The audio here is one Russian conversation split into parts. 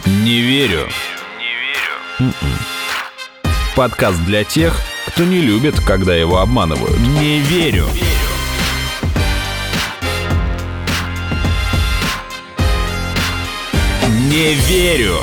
Не верю. Подкаст для тех, кто не любит, когда его обманывают. Не верю. Не верю.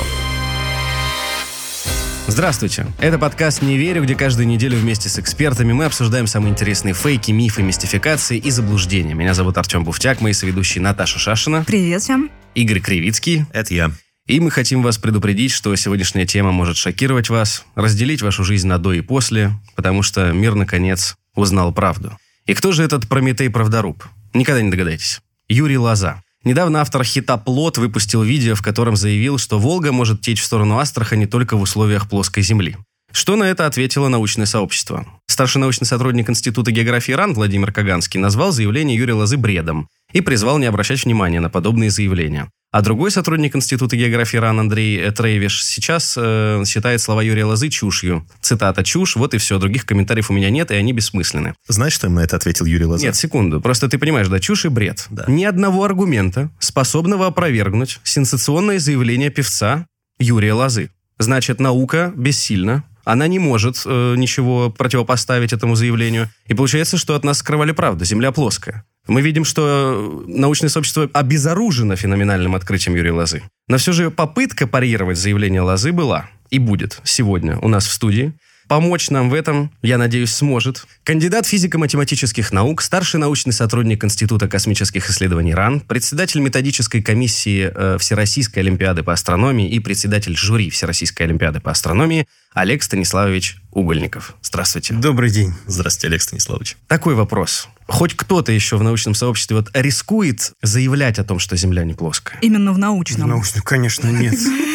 Здравствуйте. Это подкаст «Не верю», где каждую неделю вместе с экспертами мы обсуждаем самые интересные фейки, мифы, мистификации и заблуждения. Меня зовут Артем Буфтяк, мои соведущие Наташа Шашина. Привет всем. Игорь Кривицкий. Это я. И мы хотим вас предупредить, что сегодняшняя тема может шокировать вас, разделить вашу жизнь на до и после, потому что мир, наконец, узнал правду. И кто же этот Прометей-правдоруб? Никогда не догадаетесь. Юрий Лоза. Недавно автор хита «Плот» выпустил видео, в котором заявил, что Волга может течь в сторону Астрахани только в условиях плоской земли. Что на это ответило научное сообщество? Старший научный сотрудник Института географии РАН Владимир Каганский назвал заявление Юрия Лозы бредом и призвал не обращать внимания на подобные заявления. А другой сотрудник Института географии РАН Андрей Трейвиш сейчас считает слова Юрия Лозы чушью. Цитата: «Чушь, вот и все, других комментариев у меня нет, и они бессмысленны». Знаешь, что им на это ответил Юрий Лоза? Нет, секунду. Просто ты понимаешь, да, чушь и бред. Да. Ни одного аргумента, способного опровергнуть сенсационное заявление певца Юрия Лозы. Значит, наука бессильна. Она не может ничего противопоставить этому заявлению. И получается, что от нас скрывали правду. Земля плоская. Мы видим, что научное сообщество обезоружено феноменальным открытием Юрия Лозы. Но все же попытка парировать заявление Лозы была и будет сегодня у нас в студии. Помочь нам в этом, я надеюсь, сможет кандидат физико-математических наук, старший научный сотрудник Института космических исследований РАН, председатель методической комиссии Всероссийской олимпиады по астрономии и председатель жюри Всероссийской олимпиады по астрономии Олег Станиславович Угольников. Здравствуйте. Добрый день. Здравствуйте, Олег Станиславович. Такой вопрос. Хоть кто-то еще в научном сообществе рискует заявлять о том, что Земля не плоская? Именно в научном. В научном, конечно, нет.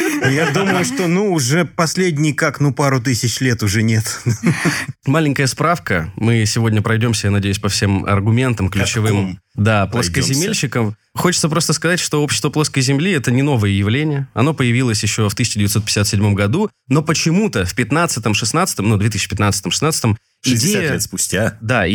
Я думаю, что, уже последние, пару тысяч лет уже нет. Маленькая справка. Мы сегодня пройдемся, я надеюсь, по всем аргументам ключевым. Да, плоскоземельщикам. Хочется просто сказать, что общество плоской Земли – это не новое явление. Оно появилось еще в 1957 году, но почему-то в 2015-16 60 лет спустя. Да,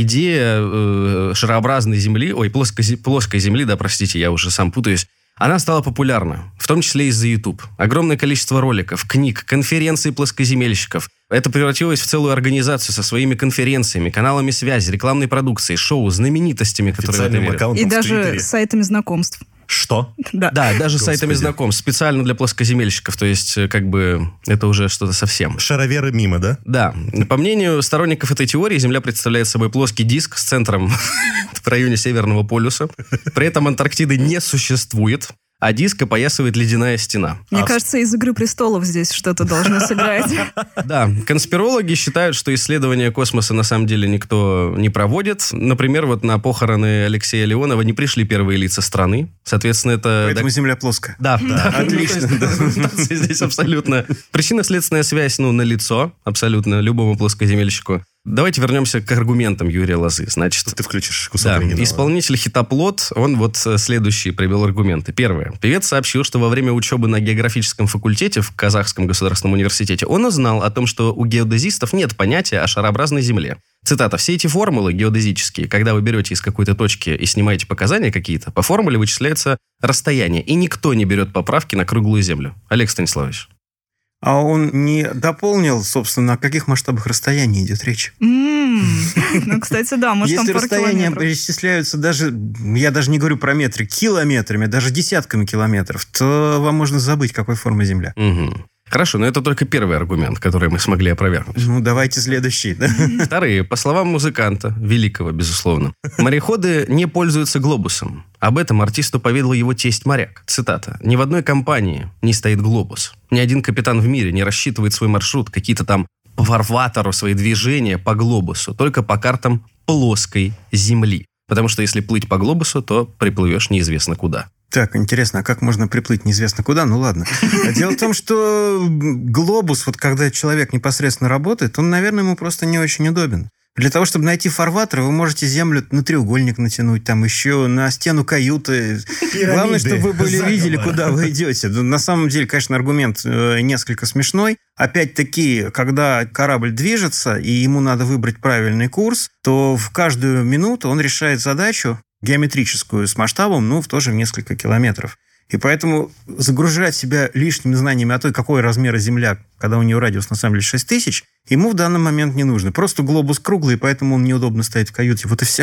идея шарообразной Земли, плоской Земли, да, простите, я уже сам путаюсь, она стала популярна, в том числе из-за YouTube. Огромное количество роликов, книг, конференций плоскоземельщиков. Это превратилось в целую организацию со своими конференциями, каналами связи, рекламной продукцией, шоу, знаменитостями, которые в это верят. И даже сайтами знакомств. Что? Да, даже сайтами знакомств, специально для плоскоземельщиков. То есть, это уже что-то совсем. Шароверы мимо, да? Да. По мнению сторонников этой теории, Земля представляет собой плоский диск с центром в районе Северного полюса. При этом Антарктиды не существует, а диск опоясывает ледяная стена. Мне кажется, из «Игры престолов» здесь что-то должно сыграть. Да, конспирологи считают, что исследования космоса на самом деле никто не проводит. Например, на похороны Алексея Леонова не пришли первые лица страны. Соответственно, это... Поэтому Земля плоская. Да. Отлично. Здесь абсолютно... Причинно-следственная связь, налицо абсолютно любому плоскоземельщику. Давайте вернемся к аргументам Юрия Лозы. Значит, ты включишь кусок оригинала. Исполнитель хита «Плот», он следующие привел аргументы. Первое. Певец сообщил, что во время учебы на географическом факультете в Казахском государственном университете он узнал о том, что у геодезистов нет понятия о шарообразной Земле. Цитата: «Все эти формулы геодезические, когда вы берете из какой-то точки и снимаете показания какие-то, по формуле вычисляется расстояние, и никто не берет поправки на круглую Землю». Олег Станиславович. А он не дополнил, собственно, о каких масштабах расстояния идет речь? Кстати, да, может, там Если пару расстояния километров. исчисляются даже, я даже не говорю про метры, километрами, даже десятками километров, то вам можно забыть, какой формы Земля. Хорошо, но это только первый аргумент, который мы смогли опровергнуть. Давайте следующий. Вторые, по словам музыканта, великого, безусловно, мореходы не пользуются глобусом. Об этом артисту поведал его тесть-моряк. Цитата: «Ни в одной компании не стоит глобус. Ни один капитан в мире не рассчитывает свой маршрут, какие-то там по фарватеру, свои движения по глобусу, только по картам плоской Земли. Потому что если плыть по глобусу, то приплывешь неизвестно куда». Так, интересно, а как можно приплыть неизвестно куда? Ладно. Дело в том, что глобус, когда человек непосредственно работает, он, наверное, ему просто не очень удобен. Для того, чтобы найти фарватер, вы можете Землю на треугольник натянуть, там еще на стену каюты. Главное, чтобы вы видели, куда вы идете. На самом деле, конечно, аргумент несколько смешной. Опять-таки, когда корабль движется, и ему надо выбрать правильный курс, то в каждую минуту он решает задачу геометрическую с масштабом, тоже в несколько километров. И поэтому загружать себя лишними знаниями о том, какой размер Земля, когда у нее радиус на самом деле 6000, ему в данный момент не нужно. Просто глобус круглый, поэтому он неудобно стоит в каюте. Вот и все.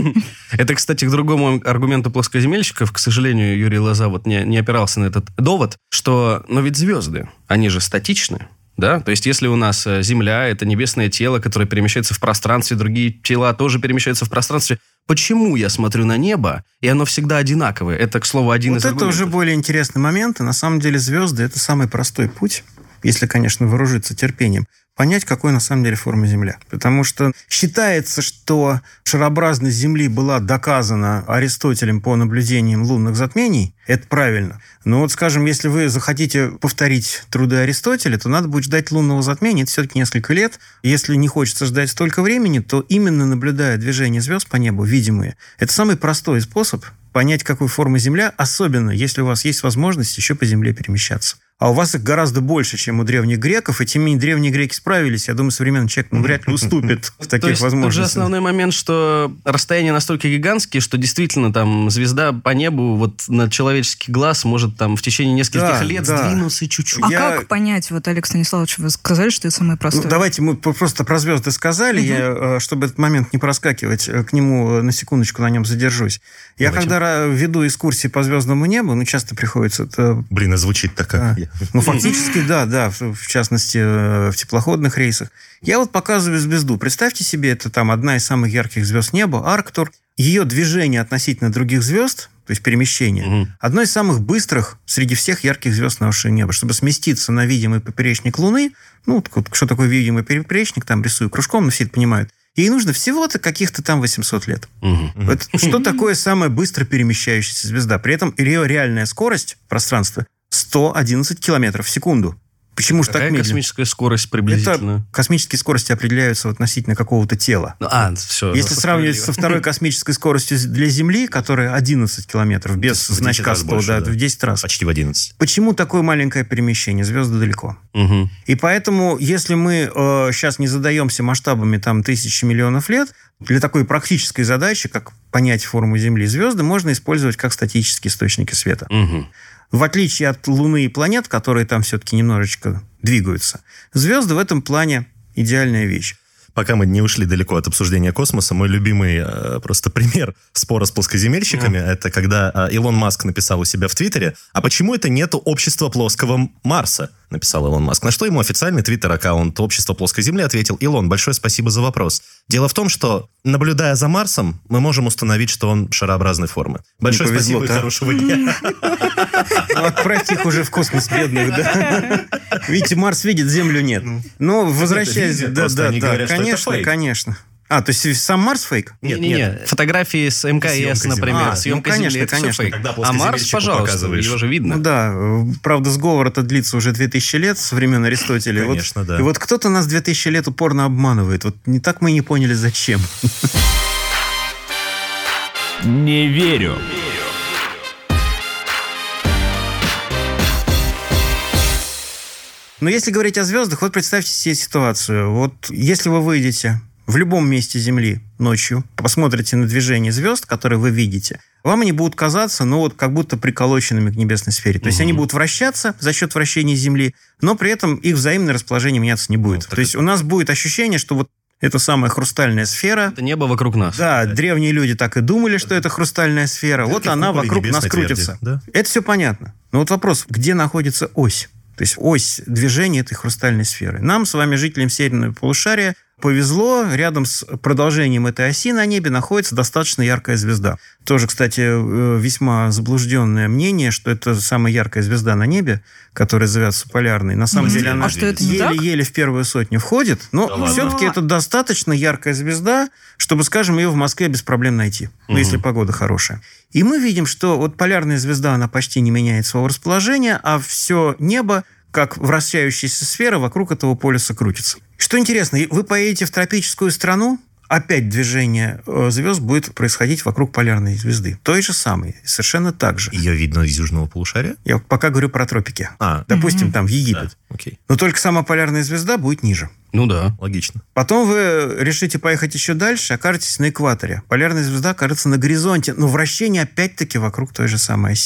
Это, кстати, к другому аргументу плоскоземельщиков. К сожалению, Юрий Лоза вот не опирался на этот довод, что, но ведь звезды, они же статичны. Да? То есть, если у нас Земля – это небесное тело, которое перемещается в пространстве, другие тела тоже перемещаются в пространстве, почему я смотрю на небо, и оно всегда одинаковое? Это, к слову, один из аргументов. Вот это уже более интересный момент. И на самом деле звезды – это самый простой путь, если, конечно, вооружиться терпением, понять, какой на самом деле форма Земля. Потому что считается, что шарообразность Земли была доказана Аристотелем по наблюдениям лунных затмений. Это правильно. Но вот, скажем, если вы захотите повторить труды Аристотеля, то надо будет ждать лунного затмения. Это все-таки несколько лет. Если не хочется ждать столько времени, то именно наблюдая движение звезд по небу, видимые, это самый простой способ понять, какой формы Земля, особенно если у вас есть возможность еще по Земле перемещаться. А у вас их гораздо больше, чем у древних греков, и тем не менее древние греки справились. Я думаю, современный человек вряд ли уступит в таких возможностях. Тут же основной момент, что расстояния настолько гигантские, что действительно там звезда по небу вот на человеческий глаз может там в течение нескольких лет сдвинуться чуть-чуть. А как понять, вот, Олег Станиславович, вы сказали, что это самое простое? Ну, давайте мы просто про звезды сказали, я, чтобы этот момент не проскакивать, к нему на секундочку на нем задержусь. Я когда веду экскурсии по звездному небу, часто приходится... Блин, а звучит так, как я. Ну, фактически, да, в частности, в теплоходных рейсах. Я вот показываю звезду. Представьте себе, это там одна из самых ярких звезд неба, Арктур. Ее движение относительно других звезд, то есть перемещение, одно из самых быстрых среди всех ярких звезд нашего неба. Чтобы сместиться на видимый поперечник Луны, что такое видимый поперечник, там рисую кружком, но все это понимают, ей нужно всего-то каких-то там 800 лет. Что такое самая быстро перемещающаяся звезда? При этом ее реальная скорость пространства 111 километров в секунду. Почему же так медленно? Какая космическая скорость приблизительно? Это космические скорости определяются относительно какого-то тела. Все. Если сравнивать со второй космической скоростью для Земли, которая 11 километров, без значка 100, в 10 раз. Почти в 11. Почему такое маленькое перемещение? Звезды далеко. И поэтому, если мы сейчас не задаемся масштабами там тысячи миллионов лет, для такой практической задачи, как понять форму Земли, звезды можно использовать как статические источники света. В отличие от Луны и планет, которые там все-таки немножечко двигаются, звезды в этом плане идеальная вещь. Пока мы не ушли далеко от обсуждения космоса, мой любимый просто пример спора с плоскоземельщиками, это когда Илон Маск написал у себя в Твиттере, а почему это нету общества плоского Марса, написал Илон Маск. На что ему официальный твиттер-аккаунт общества плоской Земли ответил: Илон, большое спасибо за вопрос. Дело в том, что, наблюдая за Марсом, мы можем установить, что он шарообразной формы. Большое спасибо и хорошего дня. Отправьте их уже в космос, бедных, да? Видите, Марс видит, Землю нет. Но возвращаясь... Конечно. То есть сам Марс фейк? Нет. Фотографии с МКС, например, съемка Земли, это все фейк. А Марс, пожалуйста, его же видно. Правда, сговор это длится уже 2000 лет со времен Аристотеля. Конечно, да. И вот кто-то нас 2000 лет упорно обманывает. Вот не так мы и не поняли, зачем. Не верю. Но если говорить о звездах, вот представьте себе ситуацию. Вот если вы выйдете в любом месте Земли ночью, посмотрите на движение звезд, которые вы видите, вам они будут казаться, как будто приколоченными к небесной сфере. То есть они будут вращаться за счет вращения Земли, но при этом их взаимное расположение меняться не будет. То есть у нас будет ощущение, что вот это самая хрустальная сфера. Это небо вокруг нас. Да, древние люди так и думали, что это хрустальная сфера. Вот она вокруг нас крутится. Да? Это все понятно. Но вот вопрос, где находится ось? То есть ось движения этой хрустальной сферы. Нам с вами, жителям северного полушария, повезло, рядом с продолжением этой оси на небе находится достаточно яркая звезда. Тоже, кстати, весьма заблужденное мнение, что это самая яркая звезда на небе, которая зовется полярной. На самом деле она еле-еле в первую сотню входит, но все-таки это достаточно яркая звезда, чтобы, скажем, ее в Москве без проблем найти, если погода хорошая. И мы видим, что вот полярная звезда, она почти не меняет своего расположения, а все небо, как вращающаяся сфера, вокруг этого полюса крутится. Что интересно, вы поедете в тропическую страну, опять движение звезд будет происходить вокруг полярной звезды. Той же самой, совершенно так же. Ее видно из южного полушария? Я пока говорю про тропики. Допустим, там в Египет. Да, окей. Но только сама полярная звезда будет ниже. Ну да. Логично. Потом вы решите поехать еще дальше, окажетесь на экваторе. Полярная звезда окажется на горизонте, но вращение опять-таки вокруг той же самой оси.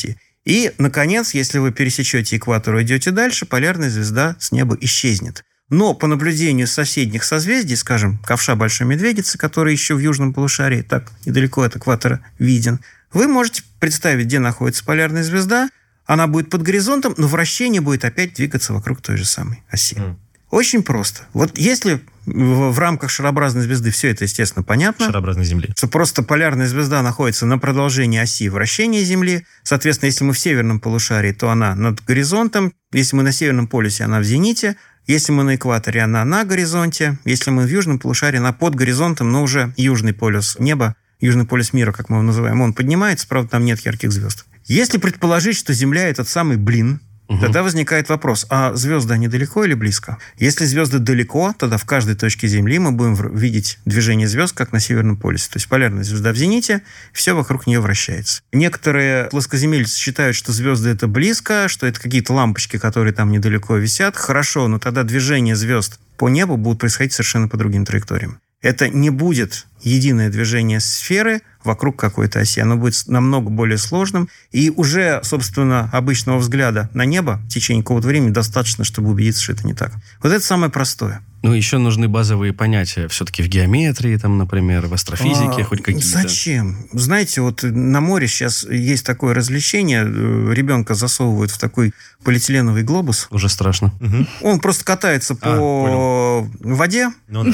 И, наконец, если вы пересечете экватор и идете дальше, полярная звезда с неба исчезнет. Но по наблюдению соседних созвездий, скажем, ковша Большой Медведицы, который еще в южном полушарии, так недалеко от экватора виден, вы можете представить, где находится полярная звезда. Она будет под горизонтом, но вращение будет опять двигаться вокруг той же самой оси. Очень просто. Вот если в рамках шарообразной звезды все это, естественно, понятно. Шарообразной Земли. Что просто полярная звезда находится на продолжении оси вращения Земли. Соответственно, если мы в северном полушарии, то она над горизонтом. Если мы на северном полюсе, она в зените. Если мы на экваторе, она на горизонте. Если мы в южном полушарии, она под горизонтом, но уже южный полюс неба, южный полюс мира, как мы его называем, он поднимается, правда, там нет ярких звезд. Если предположить, что Земля – этот самый блин, тогда возникает вопрос, а звезды, они далеко или близко? Если звезды далеко, тогда в каждой точке Земли мы будем видеть движение звезд, как на Северном полюсе. То есть полярная звезда в зените, все вокруг нее вращается. Некоторые плоскоземельцы считают, что звезды это близко, что это какие-то лампочки, которые там недалеко висят. Хорошо, но тогда движение звезд по небу будут происходить совершенно по другим траекториям. Это не будет единое движение сферы вокруг какой-то оси. Оно будет намного более сложным. И уже, собственно, обычного взгляда на небо в течение какого-то времени достаточно, чтобы убедиться, что это не так. Вот это самое простое. Ну, еще нужны базовые понятия все-таки в геометрии, там, например, в астрофизике, хоть какие-то. Зачем? Знаете, вот на море сейчас есть такое развлечение. Ребенка засовывают в такой полиэтиленовый глобус. Уже страшно. Он просто катается по воде,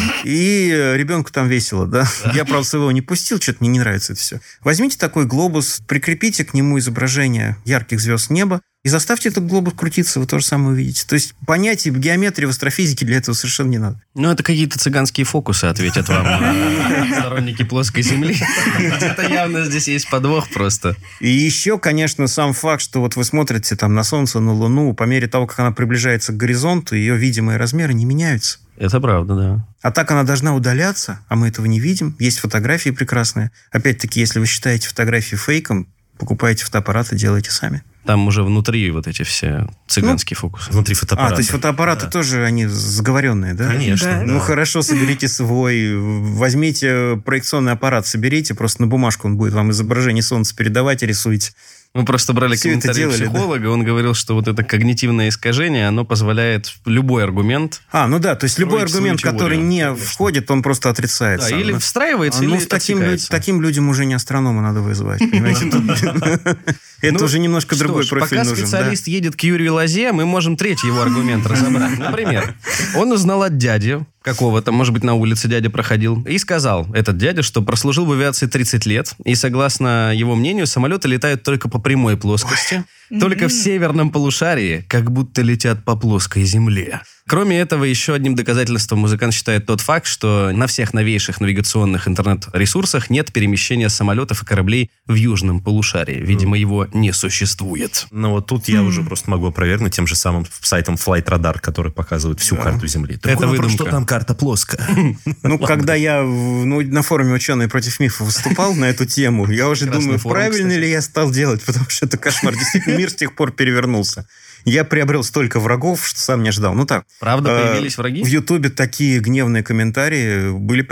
и ребенку там весело, да? Я, правда, своего не пустил, что-то мне не нравится это все. Возьмите такой глобус, прикрепите к нему изображение ярких звезд неба, и заставьте этот глобус крутиться, вы то же самое увидите. То есть понятий в геометрии, в астрофизике для этого совершенно не надо. Ну, это какие-то цыганские фокусы, ответят вам сторонники плоской земли. Где-то явно здесь есть подвох просто. И еще, конечно, сам факт, что вот вы смотрите там на Солнце, на Луну, по мере того, как она приближается к горизонту, ее видимые размеры не меняются. Это правда, да. А так она должна удаляться, а мы этого не видим. Есть фотографии прекрасные. Опять-таки, если вы считаете фотографии фейком, покупаете фотоаппарат и делаете сами. Там уже внутри вот эти все цыганские фокусы. Внутри фотоаппарата. То есть фотоаппараты тоже, они заговоренные, да? Конечно. Да. Ну, хорошо, соберите свой, возьмите проекционный аппарат, соберите, просто на бумажку он будет вам изображение Солнца передавать и рисуйте. Мы просто брали Все это комментарий делали, психолога, он говорил, что вот это когнитивное искажение, оно позволяет любой аргумент... Ну да, то есть любой строить аргумент, свою который теорию, не конечно. входит, он просто отрицает Да, сам, или да? встраивается, или отсекается. Таким людям уже не астронома надо вызывать, понимаете? Это уже немножко другой профиль нужен. Пока специалист едет к Юрию Лозе, мы можем третий его аргумент разобрать. Например, он узнал от дяди какого-то, может быть, на улице дядя проходил, и сказал, этот дядя, что прослужил в авиации 30 лет, и, согласно его мнению, самолеты летают только по прямой плоскости, только в северном полушарии, как будто летят по плоской земле. Кроме этого, еще одним доказательством музыкант считает тот факт, что на всех новейших навигационных интернет-ресурсах нет перемещения самолетов и кораблей в южном полушарии. Видимо, его не существует. Но вот тут я уже просто могу опровергнуть тем же самым сайтом Flight Radar, который показывает всю карту Земли. Это Такой вопрос, выдумка. что там карта плоская. Ну, когда я на форуме «Ученые против мифов» выступал на эту тему, я уже Прекрасный думаю, форум, правильно кстати. ли я стал делать, потому что это кошмар. Действительно, мир с тех пор перевернулся. Я приобрел столько врагов, что сам не ожидал. Ну так. Правда, появились враги? В Ютубе такие гневные комментарии были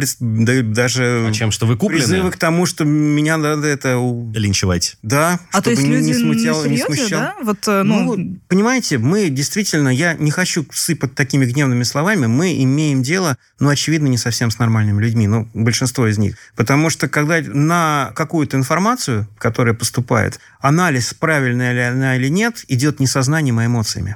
даже А чем, что вы куплены? призывы к тому, что меня надо это... Линчевать. Да, А то чтобы есть люди не смутяло, не серьезно, смущало. да? Вот, Ну, понимаете, мы действительно, я не хочу сыпать такими гневными словами, мы имеем дело, очевидно, не совсем с нормальными людьми, большинство из них. Потому что, когда на какую-то информацию, которая поступает, анализ, правильная ли она или нет, идет не сознанием, а эмоциями.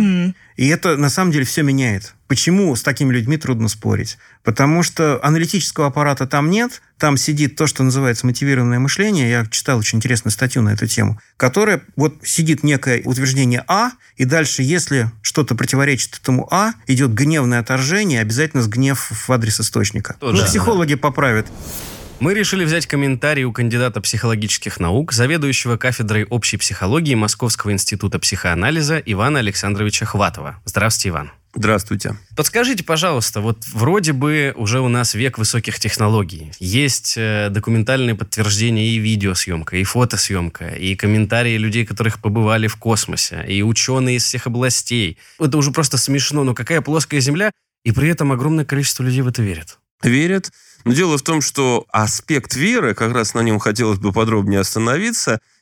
И это, на самом деле, все меняет. Почему с такими людьми трудно спорить? Потому что аналитического аппарата там нет, там сидит то, что называется мотивированное мышление. Я читал очень интересную статью на эту тему, которая сидит некое утверждение А, и дальше, если что-то противоречит этому А, идет гневное отторжение, обязательно с гнев в адрес источника. Да. Психологи поправят. Мы решили взять комментарий у кандидата психологических наук, заведующего кафедрой общей психологии Московского института психоанализа Ивана Александровича Хватова. Здравствуйте, Иван. Здравствуйте. Подскажите, пожалуйста, вроде бы уже у нас век высоких технологий. Есть документальные подтверждения и видеосъемка, и фотосъемка, и комментарии людей, которых побывали в космосе, и ученые из всех областей. Это уже просто смешно, но какая плоская Земля, и при этом огромное количество людей в это верит. Верят. Но дело в том, что аспект веры, как раз на нем хотелось бы подробнее остановиться,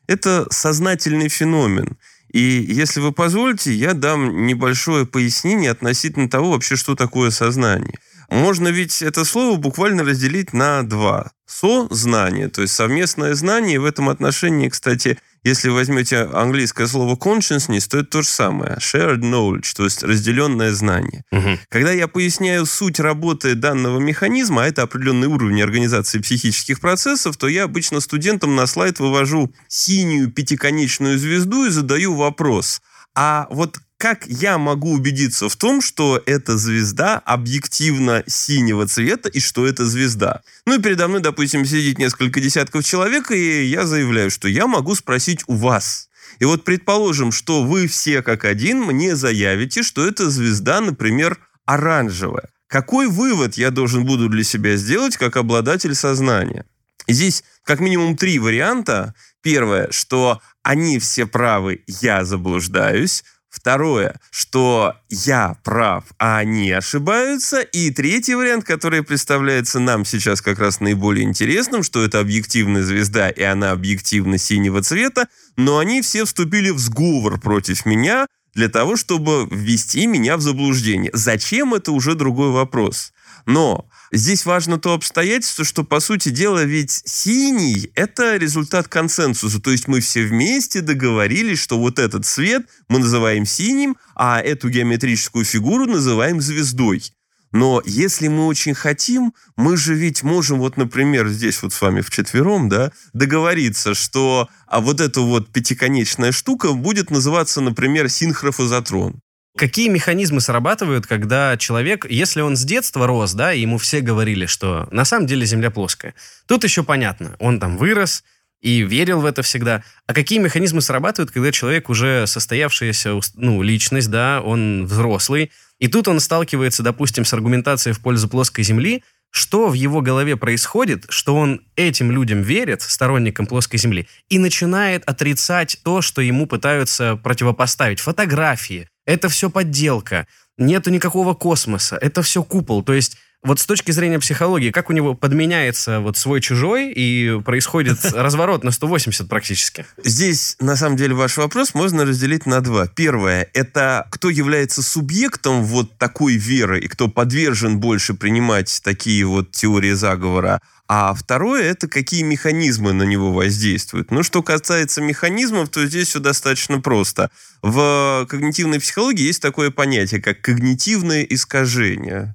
это сознательный феномен. И если вы позволите, я дам небольшое пояснение относительно того вообще, что такое сознание. Можно ведь это слово буквально разделить на два. Сознание, то есть совместное знание. И в этом отношении, кстати, если возьмете английское слово consciousness, то это то же самое. Shared knowledge, то есть разделенное знание. Когда я поясняю суть работы данного механизма, а это определенный уровень организации психических процессов, то я обычно студентам на слайд вывожу синюю пятиконечную звезду и задаю вопрос. А вот как я могу убедиться в том, что эта звезда объективно синего цвета и что это звезда? Ну и передо мной, допустим, сидит несколько десятков человек, и я заявляю, что я могу спросить у вас. И вот предположим, что вы все как один мне заявите, что эта звезда, например, оранжевая. Какой вывод я должен буду для себя сделать как обладатель сознания? И здесь как минимум 3 варианта. Первое, что они все правы, я заблуждаюсь. Второе, что я прав, а они ошибаются. И третий вариант, который представляется нам сейчас как раз наиболее интересным, что это объективная звезда, и она объективно синего цвета, но они все вступили в сговор против меня для того, чтобы ввести меня в заблуждение. Зачем, это уже другой вопрос. Но здесь важно то обстоятельство, что, по сути дела, ведь синий – это результат консенсуса. То есть мы все вместе договорились, что вот этот цвет мы называем синим, а эту геометрическую фигуру называем звездой. Но если мы очень хотим, мы же ведь можем, вот, например, здесь вот с вами вчетвером, да, договориться, что вот эта вот пятиконечная штука будет называться, например, синхрофазотрон. Какие механизмы срабатывают, когда человек, если он с детства рос, да, и ему все говорили, что на самом деле Земля плоская. Тут еще понятно, он там вырос и верил в это всегда. А какие механизмы срабатывают, когда человек уже состоявшаяся, личность, да, он взрослый, и тут он сталкивается, допустим, с аргументацией в пользу плоской Земли, что в его голове происходит, что он этим людям верит, сторонникам плоской Земли, и начинает отрицать то, что ему пытаются противопоставить. Фотографии. Это все подделка. Нету никакого космоса. Это все купол. То есть вот с точки зрения психологии, как у него подменяется вот свой-чужой, и происходит разворот на 180 практически? Здесь, на самом деле, ваш вопрос можно разделить на два. Первое – это кто является субъектом вот такой веры, и кто подвержен больше принимать такие вот теории заговора. А второе – это какие механизмы на него воздействуют. Ну, что касается механизмов, то здесь все достаточно просто. В когнитивной психологии есть такое понятие, как когнитивное искажение.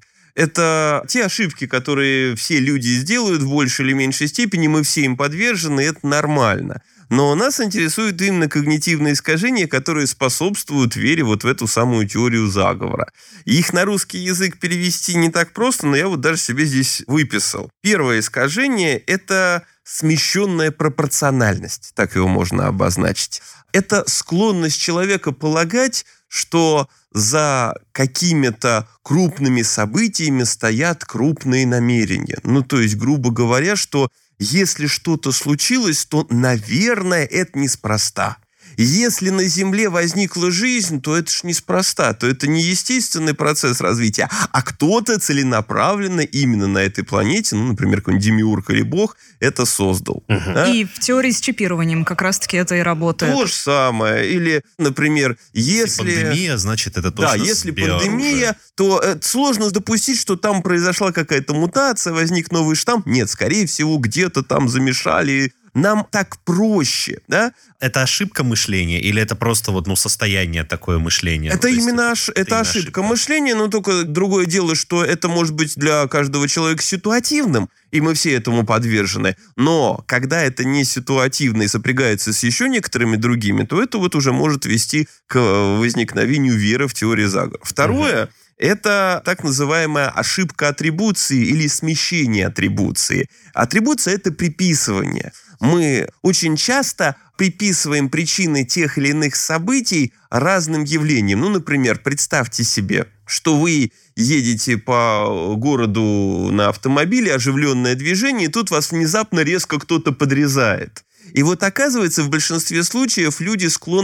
Это те ошибки, которые все люди сделают в большей или меньшей степени, мы все им подвержены, и это нормально. Но нас интересует именно когнитивные искажения, которые способствуют вере вот в эту самую теорию заговора. Их на русский язык перевести не так просто, но я вот даже себе здесь выписал. Первое искажение – это смещенная пропорциональность, так его можно обозначить. Это склонность человека полагать, что за какими-то крупными событиями стоят крупные намерения. Ну, то есть, грубо говоря, что если что-то случилось, то, наверное, это неспроста. Если на Земле возникла жизнь, то это ж неспроста, то это не естественный процесс развития, а кто-то целенаправленно именно на этой планете, ну, например, какой-нибудь демиург или бог, это создал. Да? И в теории с чипированием как раз-таки это и работает. То же самое. Или, например, если пандемия, значит, это точно. Да, если пандемия, то сложно допустить, что там произошла какая-то мутация, возник новый штамм. Нет, скорее всего, где-то там замешали. Нам так проще, да? Это ошибка мышления или это просто вот, состояние такое мышления? Это именно ошибка мышления, но только другое дело, что это может быть для каждого человека ситуативным, и мы все этому подвержены. Но когда это не ситуативно и сопрягается с еще некоторыми другими, то это вот уже может вести к возникновению веры в теорию заговора. Второе – это так называемая ошибка атрибуции или смещение атрибуции. Атрибуция – это приписывание. Мы очень часто приписываем причины тех или иных событий разным явлениям. Ну, например, представьте себе, что вы едете по городу на автомобиле, оживленное движение, и тут вас внезапно резко кто-то подрезает. И вот оказывается, в большинстве случаев люди склонны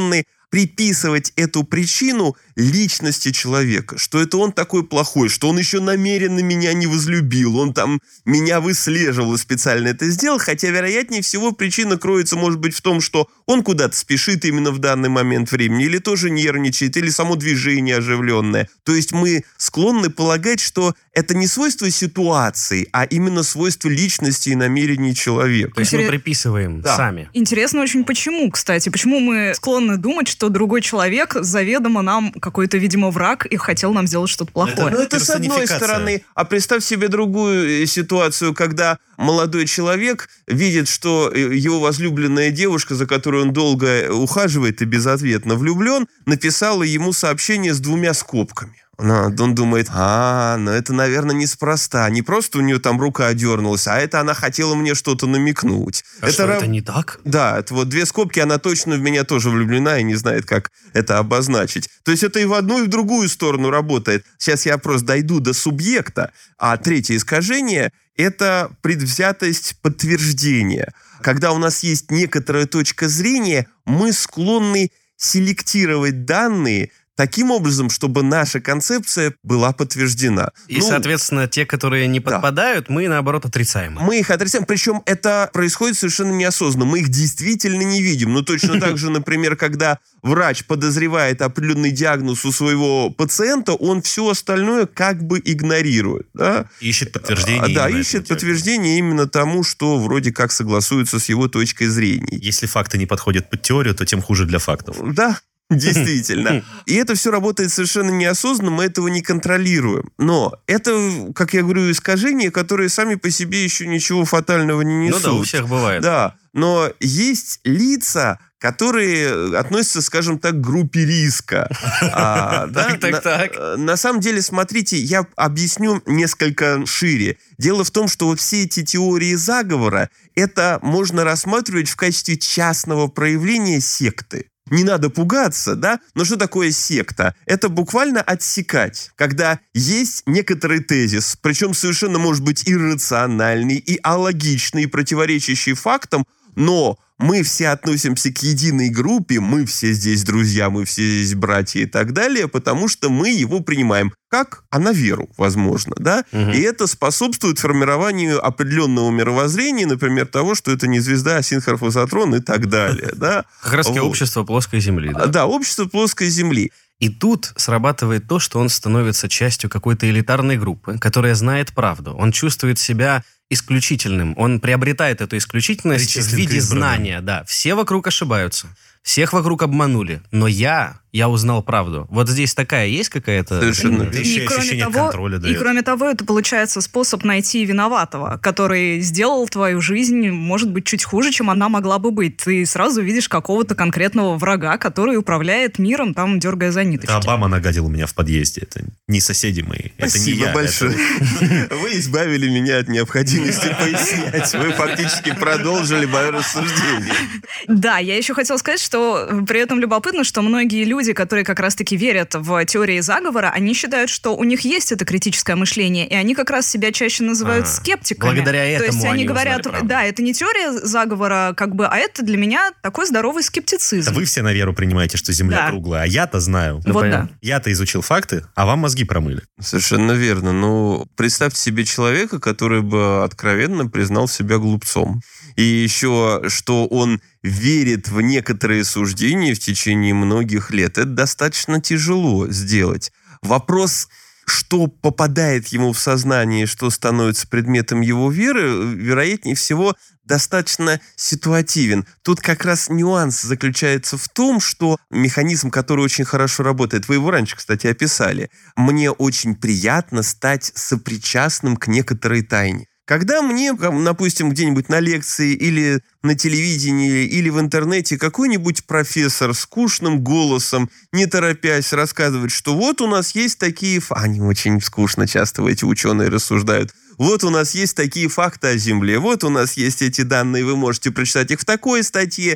приписывать эту причину личности человека, что это он такой плохой, что он еще намеренно меня не возлюбил, он там меня выслеживал и специально это сделал, хотя, вероятнее всего, причина кроется, может быть, в том, что он куда-то спешит именно в данный момент времени, или тоже нервничает, или само движение оживленное. То есть мы склонны полагать, что это не свойство ситуации, а именно свойство личности и намерений человека. То есть мы приписываем сами. Интересно очень почему, кстати. Почему мы склонны думать, что другой человек заведомо нам какой-то, видимо, враг и хотел нам сделать что-то плохое. Это с одной стороны. А представь себе другую ситуацию, когда молодой человек видит, что его возлюбленная девушка, за которой он долго ухаживает и безответно влюблен, написала ему сообщение с 2 скобками. Он думает, ну это, наверное, неспроста. Не просто у нее там рука одернулась, а это она хотела мне что-то намекнуть. Это не так? Да, это вот 2 скобки, она точно в меня тоже влюблена и не знает, как это обозначить. То есть это и в одну, и в другую сторону работает. Сейчас я просто дойду до субъекта. А третье искажение – это предвзятость подтверждения. Когда у нас есть некоторая точка зрения, мы склонны селектировать данные таким образом, чтобы наша концепция была подтверждена. И, соответственно, те, которые не подпадают, мы, наоборот, отрицаем. Мы их отрицаем, причем это происходит совершенно неосознанно. Мы их действительно не видим. Но точно так же, например, когда врач подозревает определенный диагноз у своего пациента, он все остальное как бы игнорирует. Да? Ищет подтверждение. Да, ищет подтверждение именно тому, что вроде как согласуется с его точкой зрения. Если факты не подходят под теорию, то тем хуже для фактов. Да. Действительно. И это все работает совершенно неосознанно, мы этого не контролируем. Но это, как я говорю, искажения, которые сами по себе еще ничего фатального не несут. Ну да, у всех бывает. Да, но есть лица, которые относятся, скажем так, к группе риска. Так. На самом деле, смотрите, я объясню несколько шире. Дело в том, что вот все эти теории заговора, это можно рассматривать в качестве частного проявления секты. Не надо пугаться, да? Но что такое секта? Это буквально отсекать, когда есть некоторый тезис, причем совершенно может быть иррациональный, и алогичный, и противоречащий фактам, но мы все относимся к единой группе, мы все здесь друзья, мы все здесь братья и так далее, потому что мы его принимаем как, на веру, возможно, да? И это способствует формированию определенного мировоззрения, например, того, что это не звезда, а синхрофазотрон и так далее, да? Как раз общество плоской Земли, да? Да, общество плоской Земли. И тут срабатывает то, что он становится частью какой-то элитарной группы, которая знает правду. Он чувствует себя исключительным. Он приобретает эту исключительность в виде знания. Да, все вокруг ошибаются. Всех вокруг обманули. Но я узнал правду. Вот здесь такая есть какая-то... Совершенно. И кроме того, это получается способ найти виноватого, который сделал твою жизнь, может быть, чуть хуже, чем она могла бы быть. Ты сразу видишь какого-то конкретного врага, который управляет миром, там, дергая за ниточки. Это Обама нагадил у меня в подъезде. Это не соседи мои. Спасибо большое. Вы избавили меня от необходимости пояснять. Вы фактически продолжили мое рассуждение. Да, я еще хотела сказать, что при этом любопытно, что многие люди, которые как раз-таки верят в теории заговора, они считают, что у них есть это критическое мышление, и они как раз себя чаще называют скептиками. Благодаря этому То есть они говорят, узнали правду. да, это не теория заговора, как бы, а это для меня такой здоровый скептицизм. Это вы все на веру принимаете, что Земля круглая, а я-то знаю. Вот да. Я-то изучил факты, а вам мозги промыли. Совершенно верно. Ну, представьте себе человека, который бы откровенно признал себя глупцом. И еще, что он верит в некоторые суждения в течение многих лет. Это достаточно тяжело сделать. Вопрос, что попадает ему в сознание, что становится предметом его веры, вероятнее всего, достаточно ситуативен. Тут как раз нюанс заключается в том, что механизм, который очень хорошо работает, вы его раньше, кстати, описали, мне очень приятно стать сопричастным к некоторой тайне. Когда мне, допустим, где-нибудь на лекции или на телевидении, или в интернете какой-нибудь профессор с скучным голосом, не торопясь, рассказывает, что вот у нас есть такие... Они очень скучно часто эти ученые рассуждают. Вот у нас есть такие факты о Земле, вот у нас есть эти данные, вы можете прочитать их в такой статье,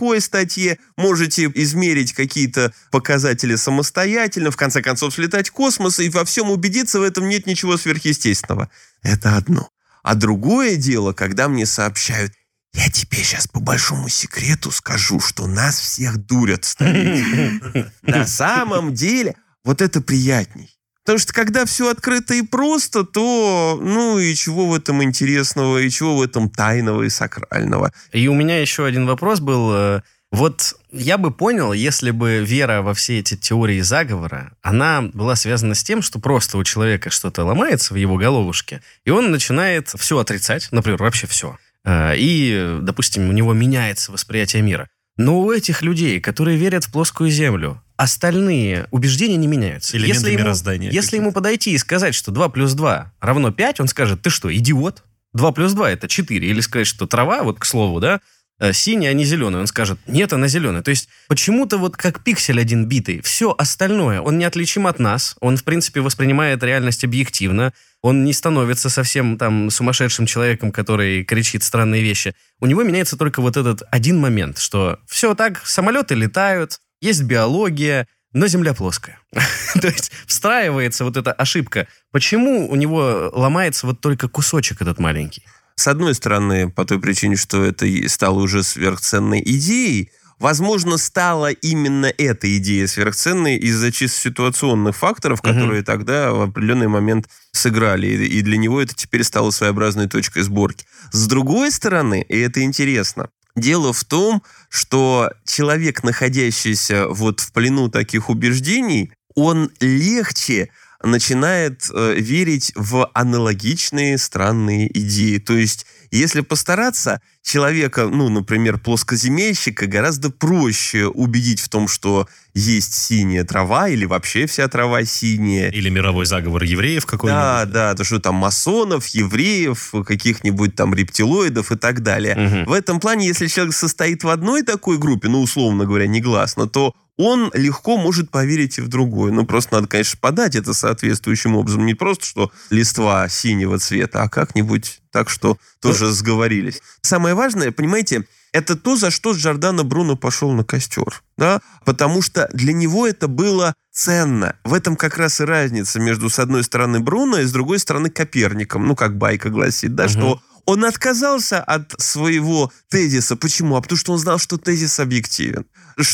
можете измерить какие-то показатели самостоятельно, в конце концов слетать в космос и во всем убедиться, в этом нет ничего сверхъестественного. Это одно. А другое дело, когда мне сообщают, Я тебе сейчас по большому секрету скажу, что нас всех дурят столетиями. На самом деле, вот это приятней. Потому что когда все открыто и просто, то, и чего в этом интересного, и чего в этом тайного и сакрального. И у меня еще один вопрос был. Вот я бы понял, если бы вера во все эти теории заговора, она была связана с тем, что просто у человека что-то ломается в его головушке, и он начинает все отрицать, например, вообще все. И, допустим, у него меняется восприятие мира. Но у этих людей, которые верят в плоскую землю, остальные убеждения не меняются. Элементы мироздания. Если ему подойти и сказать, что 2 + 2 равно 5, он скажет: ты что, идиот? 2 + 2 это 4. Или сказать, что трава, вот к слову, да, синяя, а не зеленая. Он скажет: нет, она зеленая. То есть почему-то вот как пиксель один битый. Все остальное, он неотличим от нас. Он, в принципе, воспринимает реальность объективно. Он не становится совсем там сумасшедшим человеком, который кричит странные вещи. У него меняется только вот этот один момент, что все так, самолеты летают, есть биология, но Земля плоская. То есть встраивается вот эта ошибка. Почему у него ломается вот только кусочек этот маленький? С одной стороны, по той причине, что это стало уже сверхценной идеей, возможно, стала именно эта идея сверхценной из-за чисто ситуационных факторов, которые тогда в определенный момент сыграли, и для него это теперь стало своеобразной точкой сборки. С другой стороны, и это интересно, дело в том, что человек, находящийся вот в плену таких убеждений, он легче начинает верить в аналогичные странные идеи. То есть, если постараться, человека, например, плоскоземельщика, гораздо проще убедить в том, что есть синяя трава, или вообще вся трава синяя. Или мировой заговор евреев какой-нибудь. Да, то что там масонов, евреев, каких-нибудь там рептилоидов и так далее. В этом плане, если человек состоит в одной такой группе, условно говоря, негласно, то он легко может поверить и в другую. Просто надо, конечно, подать это соответствующим образом. Не просто, что листва синего цвета, а как-нибудь так, что тоже сговорились. Самое важное, понимаете, это то, за что Джордано Бруно пошел на костер. Да? Потому что для него это было ценно. В этом как раз и разница между, с одной стороны, Бруно и, с другой стороны, Коперником. Как байка гласит, да, что он отказался от своего тезиса. Почему? Потому что он знал, что тезис объективен.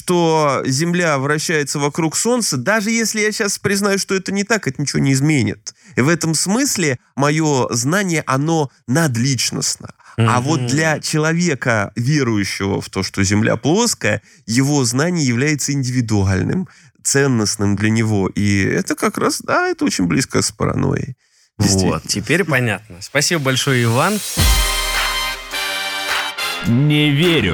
Что Земля вращается вокруг Солнца. Даже если я сейчас признаю, что это не так, это ничего не изменит. И в этом смысле мое знание, оно надличностно. А вот для человека, верующего в то, что Земля плоская, его знание является индивидуальным, ценностным для него. И это как раз, это очень близко с паранойей. Вот, теперь понятно. Спасибо большое, Иван. Не верю.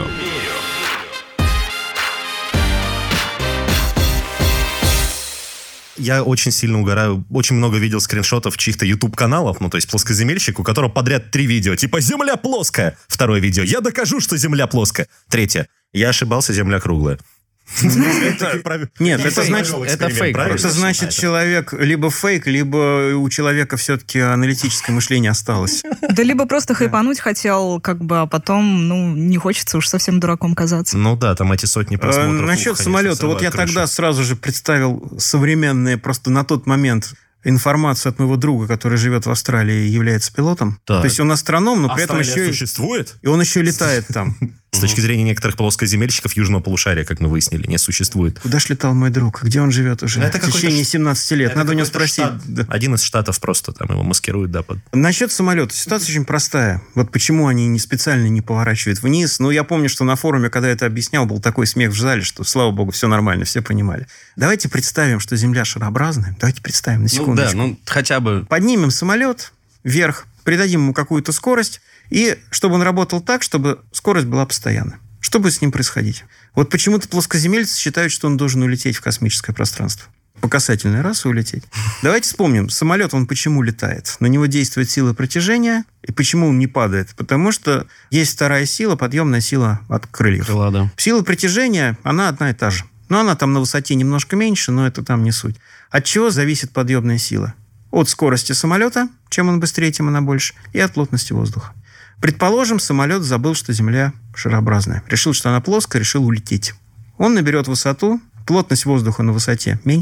Я очень сильно угораю. Очень много видел скриншотов чьих-то YouTube-каналов, то есть плоскоземельщик, у которого подряд 3 видео. Типа «Земля плоская». 2 видео «Я докажу, что Земля плоская». 3 «Я ошибался, Земля круглая». Нет, это значит, это фейк. Это значит, человек либо фейк, либо у человека все-таки аналитическое мышление осталось. Да либо просто хайпануть хотел, а потом, не хочется уж совсем дураком казаться. Там эти сотни просмотров. Насчет самолета, вот я тогда сразу же представил современные, просто на тот момент, информацию от моего друга, который живет в Австралии и является пилотом. Так. То есть он астроном, но при этом еще существует? И он еще летает там. С точки зрения некоторых плоскоземельщиков южного полушария, как мы выяснили, не существует. Куда ж летал мой друг? Где он живет уже? В течение 17 лет. Надо у него спросить. Один из штатов просто там его маскируют. Насчет самолета. Ситуация очень простая. Вот почему они специально не поворачивают вниз. Я помню, что на форуме, когда я это объяснял, был такой смех в зале, что, слава богу, все нормально, все понимали. Давайте представим, что Земля шарообразная. Давайте представим на секундочку. Хотя бы... Поднимем самолет вверх, придадим ему какую-то скорость, и чтобы он работал так, чтобы скорость была постоянна. Что будет с ним происходить? Вот почему-то плоскоземельцы считают, что он должен улететь в космическое пространство. По касательной раз и улететь. Давайте вспомним, самолет, он почему летает? На него действует сила притяжения, и почему он не падает? Потому что есть 2-я сила, подъемная сила от крыльев. Крыла, да. Сила притяжения, она одна и та же. Она там на высоте немножко меньше, но это там не суть. От чего зависит подъемная сила? От скорости самолета, чем он быстрее, тем она больше, и от плотности воздуха. Предположим, самолет забыл, что Земля шарообразная. Решил, что она плоская, решил улететь. Он наберет высоту, плотность воздуха на высоте меньше,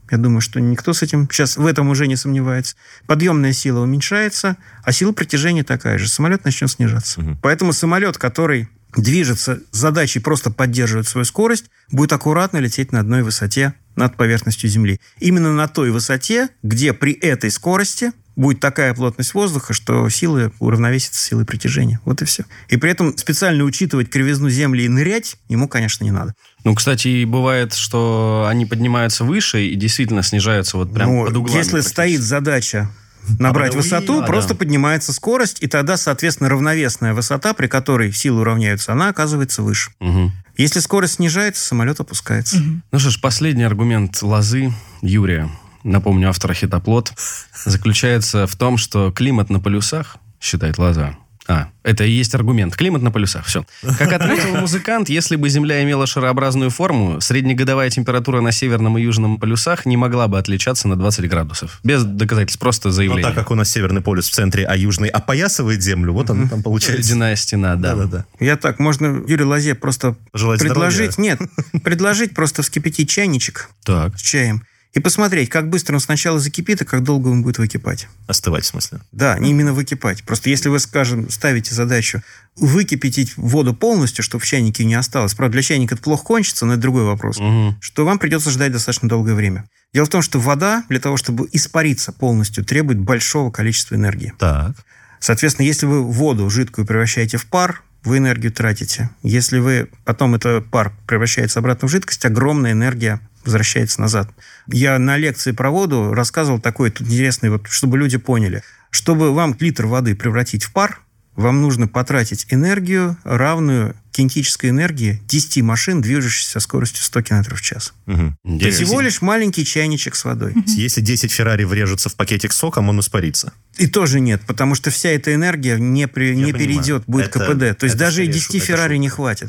Я думаю, что никто с этим сейчас в этом уже не сомневается. Подъемная сила уменьшается, а сила притяжения такая же. Самолет начнет снижаться. Поэтому самолет, который движется с задачей просто поддерживать свою скорость, будет аккуратно лететь на одной высоте над поверхностью Земли. Именно на той высоте, где при этой скорости будет такая плотность воздуха, что силы уравновесятся с силой притяжения. Вот и все. И при этом специально учитывать кривизну Земли и нырять ему, конечно, не надо. Ну, кстати, бывает, что они поднимаются выше и действительно снижаются вот прямо под углами. Если стоит задача набрать высоту, просто поднимается скорость, и тогда, соответственно, равновесная высота, при которой силы уравняются, она оказывается выше. Если скорость снижается, самолет опускается. Ну что ж, последний аргумент Лозы Юрия, напомню, автора хита «Плот», заключается в том, что климат на полюсах, считает Лоза, это и есть аргумент. Климат на полюсах. Все. Как отметил музыкант, если бы Земля имела шарообразную форму, среднегодовая температура на северном и южном полюсах не могла бы отличаться на 20 градусов. Без доказательств, просто заявление. Но так как у нас северный полюс в центре, а южный опоясывает Землю, вот он там получается. Ледяная стена, да. Я так, можно Юрию Лозе просто предложить... Нет, предложить просто вскипятить чайничек с чаем. И посмотреть, как быстро он сначала закипит, и как долго он будет выкипать. Остывать, в смысле? Да, не именно выкипать. Просто если вы, скажем, ставите задачу выкипятить воду полностью, чтобы в чайнике не осталось. Правда, для чайника это плохо кончится, но это другой вопрос. Что вам придется ждать достаточно долгое время. Дело в том, что вода, для того, чтобы испариться полностью, требует большого количества энергии. Так. Соответственно, если вы воду жидкую превращаете в пар, вы энергию тратите. Если вы потом этот пар превращается обратно в жидкость, огромная энергия возвращается назад. Я на лекции про воду рассказывал такой тут интересный, вот, чтобы люди поняли. Чтобы вам литр воды превратить в пар, вам нужно потратить энергию, равную кинетической энергии 10 машин, движущихся со скоростью 100 км в час. Всего лишь маленький чайничек с водой. Если 10 Феррари врежутся в пакетик с соком, он испарится. И тоже нет, потому что вся эта энергия не перейдет, будет КПД. То есть даже и 10 Феррари не хватит.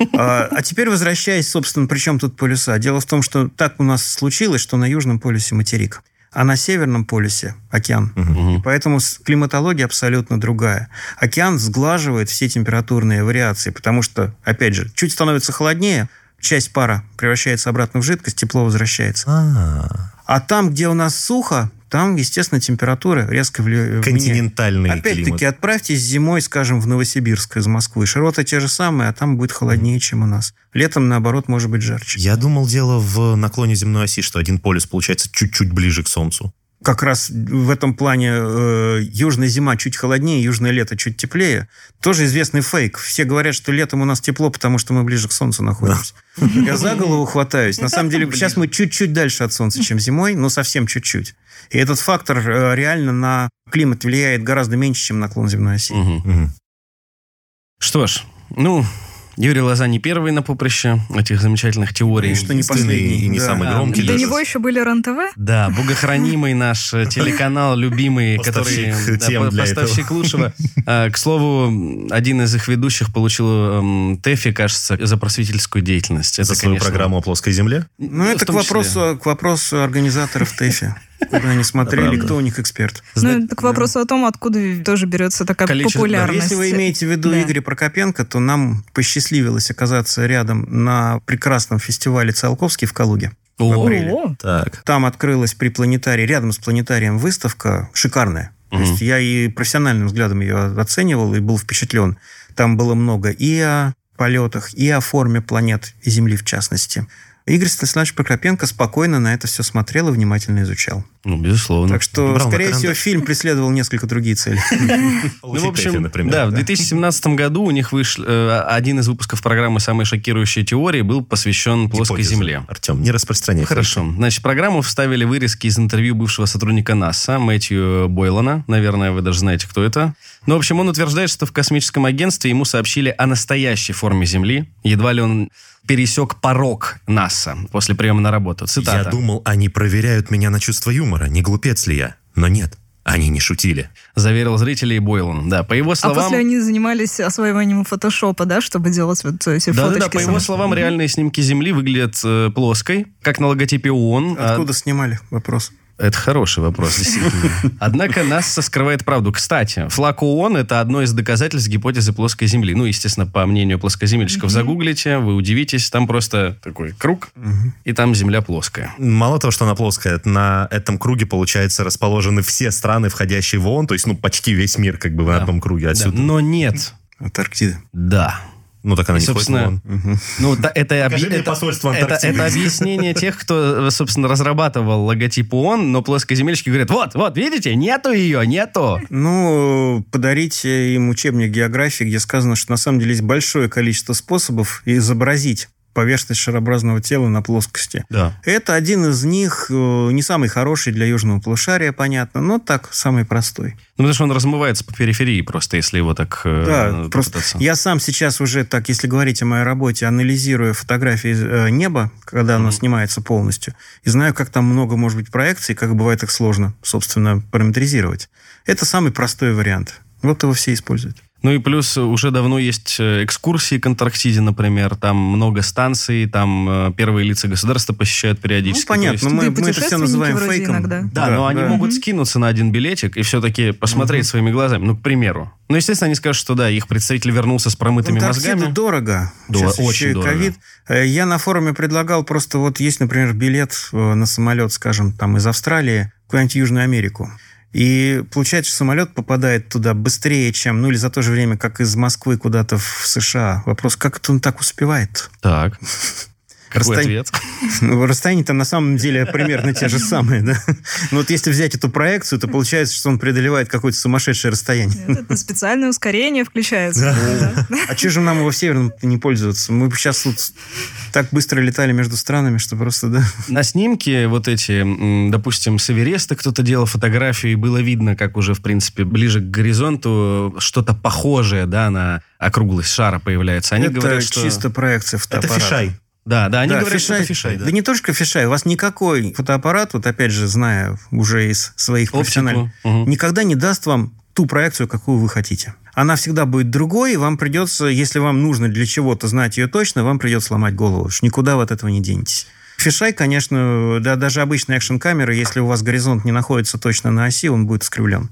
А теперь возвращаясь, собственно, при чем тут полюса? Дело в том, что так у нас случилось, что на Южном полюсе материк, а на Северном полюсе океан. И поэтому климатология абсолютно другая. Океан сглаживает все температурные вариации, потому что, опять же, чуть становится холоднее, часть пара превращается обратно в жидкость, тепло возвращается. А там, где у нас сухо, там, естественно, температура резко влияет. Континентальный климат. Опять-таки, отправьтесь зимой, скажем, в Новосибирск из Москвы. Широты те же самые, а там будет холоднее, чем у нас. Летом, наоборот, может быть жарче. Я думал, дело в наклоне земной оси, что один полюс получается чуть-чуть ближе к Солнцу. Как раз в этом плане южная зима чуть холоднее, южное лето чуть теплее. Тоже известный фейк. Все говорят, что летом у нас тепло, потому что мы ближе к Солнцу находимся. Я за голову хватаюсь. На самом деле, сейчас мы чуть-чуть дальше от Солнца, чем зимой, но совсем чуть-чуть. И этот фактор реально на климат влияет гораздо меньше, чем наклон земной оси. Что ж, Юрий Лоза не первый на поприще этих замечательных теорий. Что не последний. И не самый громкий. До него еще были РЕН-ТВ? Да, богохранимый наш телеканал, любимый, который поставщик лучшего. К слову, один из их ведущих получил ТЭФИ, кажется, за просветительскую деятельность. За свою программу о плоской земле? Это к вопросу организаторов ТЭФИ. Куда они смотрели, кто у них эксперт. Это к вопросу о том, откуда тоже берется такая популярность. Если вы имеете в виду Игоря Прокопенко, то нам посчастливилось оказаться рядом на прекрасном фестивале «Циолковский» в Калуге. В апреле. Там открылась при планетарии, рядом с планетарием, выставка шикарная. То есть я и профессиональным взглядом ее оценивал и был впечатлен. Там было много и о полетах, и о форме планет и Земли в частности. Игорь Станиславович Прокопенко спокойно на это все смотрел и внимательно изучал. Безусловно. Так что, скорее всего, фильм преследовал несколько другие цели. В общем, да, в 2017 году у них вышел один из выпусков программы «Самые шокирующие теории» был посвящен плоской Земле. Артем, не распространяй. Хорошо. Значит, в программу вставили вырезки из интервью бывшего сотрудника НАСА Мэтью Бойлана. Наверное, вы даже знаете, кто это. В общем, он утверждает, что в космическом агентстве ему сообщили о настоящей форме Земли. Едва ли он пересек порог НАСА после приема на работу. Цитата. «Я думал, они проверяют меня на чувство юмора, не глупец ли я? Но нет, они не шутили», заверил зрителей Бойлан. Да, по его словам... А после они занимались освоением фотошопа, да, чтобы делать вот эти фоточки? Да, по его словам, реальные снимки Земли выглядят плоской, как на логотипе ООН. Откуда снимали? Вопрос. Это хороший вопрос, действительно. Однако НАСА скрывает правду. Кстати, флаг ООН – это одно из доказательств гипотезы плоской Земли. Ну, естественно, по мнению плоскоземельщиков, загуглите, вы удивитесь, там просто такой круг, и там Земля плоская. Мало того, что она плоская, на этом круге, получается, расположены все страны, входящие в ООН, то есть, почти весь мир как бы в одном круге отсюда. Да. Но нет. Антарктида. Да. Ну, так она не собственно, это объяснение тех, кто, собственно, разрабатывал логотип ООН, но плоскоземельщики говорят, вот, видите, нету ее, нету. Ну, подарите им учебник географии, где сказано, что на самом деле есть большое количество способов изобразить поверхность шарообразного тела на плоскости. Да. Это один из них, не самый хороший для южного полушария, понятно, но так, самый простой. Ну, потому что он размывается по периферии просто, если его так Да, просто я сам сейчас уже так, если говорить о моей работе, анализирую фотографии неба, когда оно снимается полностью, и знаю, как там много может быть проекций, как бывает их сложно, собственно, параметризировать. Это самый простой вариант. Вот его все используют. Ну и плюс уже давно есть экскурсии к Антарктиде, например. Там много станций, там первые лица государства посещают периодически. Ну, понятно, мы это все называем фейком. Иногда. Да, но они могут скинуться на один билетик и все-таки посмотреть своими глазами. Ну, к примеру. Ну, естественно, они скажут, что да, их представитель вернулся с промытыми мозгами. Антарктида дорого. Сейчас очень дорого. COVID. Я на форуме предлагал просто вот есть, например, билет на самолет, скажем, там из Австралии куда-нибудь в Южную Америку. И получается, что самолет попадает туда быстрее, чем, или за то же время, как из Москвы куда-то в США. Вопрос, как это он так успевает? Так. Какой ответ? Расстояния там на самом деле примерно те же самые, да? Но вот если взять эту проекцию, то получается, что он преодолевает какое-то сумасшедшее расстояние. Это специальное ускорение включается. А что же нам его в Северном не пользоваться? Мы сейчас тут так быстро летали между странами, что просто, да. На снимке вот эти, допустим, с Эвереста кто-то делал фотографию, и было видно, как уже, в принципе, ближе к горизонту что-то похожее, да, на округлость шара появляется. Они говорят, что... чисто проекция фотоаппарата. Это фишай. Да, они говорят, что это фишай. Да не только фишай, у вас никакой фотоаппарат, вот опять же, зная уже из своих профессиональных, никогда не даст вам ту проекцию, какую вы хотите. Она всегда будет другой, и вам придется, если вам нужно для чего-то знать ее точно, вам придется ломать голову, что никуда вы от этого не денетесь. Фишай, конечно, да, даже обычная экшн-камера, если у вас горизонт не находится точно на оси, он будет искривлен.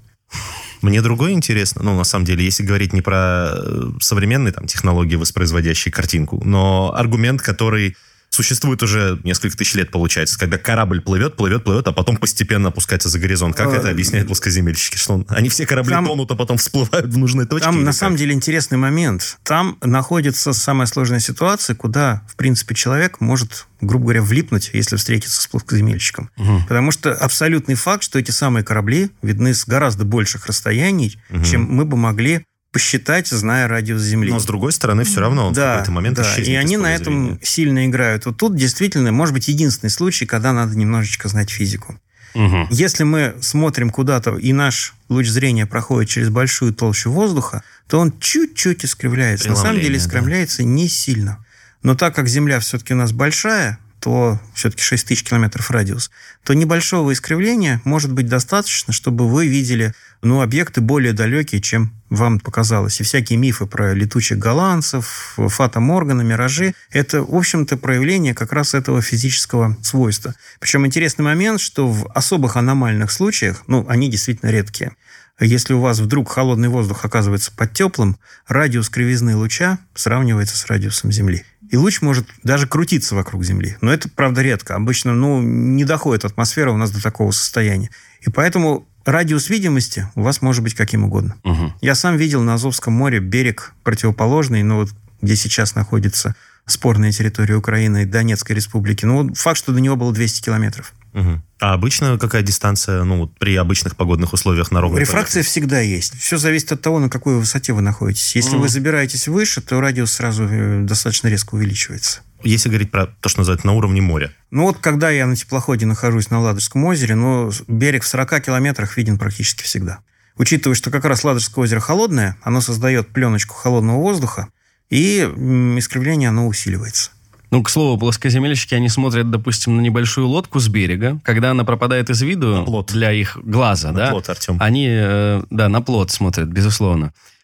Мне другое интересно, на самом деле, если говорить не про современные технологии, воспроизводящие картинку, но аргумент, который существует уже несколько тысяч лет, получается, когда корабль плывет, а потом постепенно опускается за горизонт. Как это объясняют плоскоземельщики? Что они все корабли тонут, а потом всплывают в нужной точке? Там, на самом деле, интересный момент. Там находится самая сложная ситуация, куда, в принципе, человек может, грубо говоря, влипнуть, если встретиться с плоскоземельщиком. Потому что абсолютный факт, что эти самые корабли видны с гораздо больших расстояний, чем мы бы могли посчитать, зная радиус Земли. Но, с другой стороны, все равно он в какой-то момент исчезнет. И они на этом сильно играют. Вот тут действительно, может быть, единственный случай, когда надо немножечко знать физику. Если мы смотрим куда-то, и наш луч зрения проходит через большую толщу воздуха, то он чуть-чуть искривляется. На самом деле искривляется не сильно. Но так как Земля все-таки у нас большая, то все-таки 6000 километров радиус, то небольшого искривления может быть достаточно, чтобы вы видели объекты более далекие, чем вам показалось. И всякие мифы про летучих голландцев, Фата Моргана, миражи – это, в общем-то, проявление как раз этого физического свойства. Причем интересный момент, что в особых аномальных случаях, они действительно редкие, если у вас вдруг холодный воздух оказывается под теплым, радиус кривизны луча сравнивается с радиусом Земли. И луч может даже крутиться вокруг Земли. Но это, правда, редко. Обычно, не доходит атмосфера у нас до такого состояния. И поэтому радиус видимости у вас может быть каким угодно. Я сам видел на Азовском море берег противоположный, где сейчас находится спорная территория Украины и Донецкой республики. Факт, что до него было 200 километров. А обычно какая дистанция, при обычных погодных условиях на ровной Рефракция всегда есть. Все зависит от того, на какой высоте вы находитесь. Если вы забираетесь выше, то радиус сразу достаточно резко увеличивается. Если говорить про то, что называется на уровне моря. Когда я на теплоходе нахожусь на Ладожском озере, берег в 40 километрах виден практически всегда. Учитывая, что как раз Ладожское озеро холодное, оно создает пленочку холодного воздуха, и искривление, оно усиливается. К слову, плоскоземельщики, они смотрят, допустим, на небольшую лодку с берега. Когда она пропадает из виду для их глаза, на плот, Артем. Они, на плот смотрят, безусловно.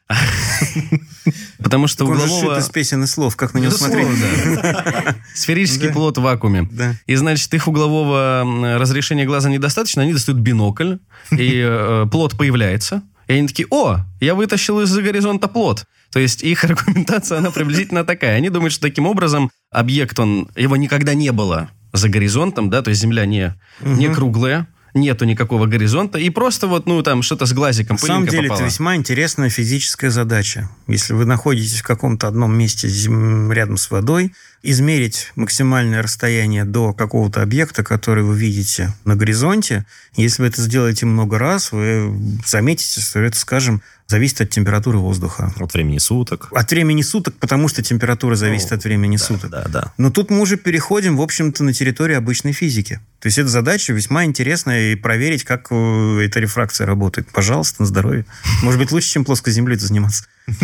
Потому что углового... из песен и слов, как на него смотреть. Сферический плод в вакууме. И, значит, их углового разрешения глаза недостаточно, они достают бинокль, и плод появляется. И они такие: о, я вытащил из-за горизонта плод. То есть их аргументация, она приблизительно такая. Они думают, что таким образом объект, его никогда не было за горизонтом, да, то есть Земля не круглая, нету никакого горизонта, и просто что-то с глазиком, пылинка попала. На самом деле, это весьма интересная физическая задача. Если вы находитесь в каком-то одном месте рядом с водой, измерить максимальное расстояние до какого-то объекта, который вы видите на горизонте. Если вы это сделаете много раз, вы заметите, что это, скажем, зависит от температуры воздуха. От времени суток. От времени суток, потому что температура зависит от времени суток. Да. Но тут мы уже переходим, в общем-то, на территорию обычной физики. То есть эта задача весьма интересная, и проверить, как эта рефракция работает. Пожалуйста, на здоровье. Может быть, лучше, чем плоской землей заниматься.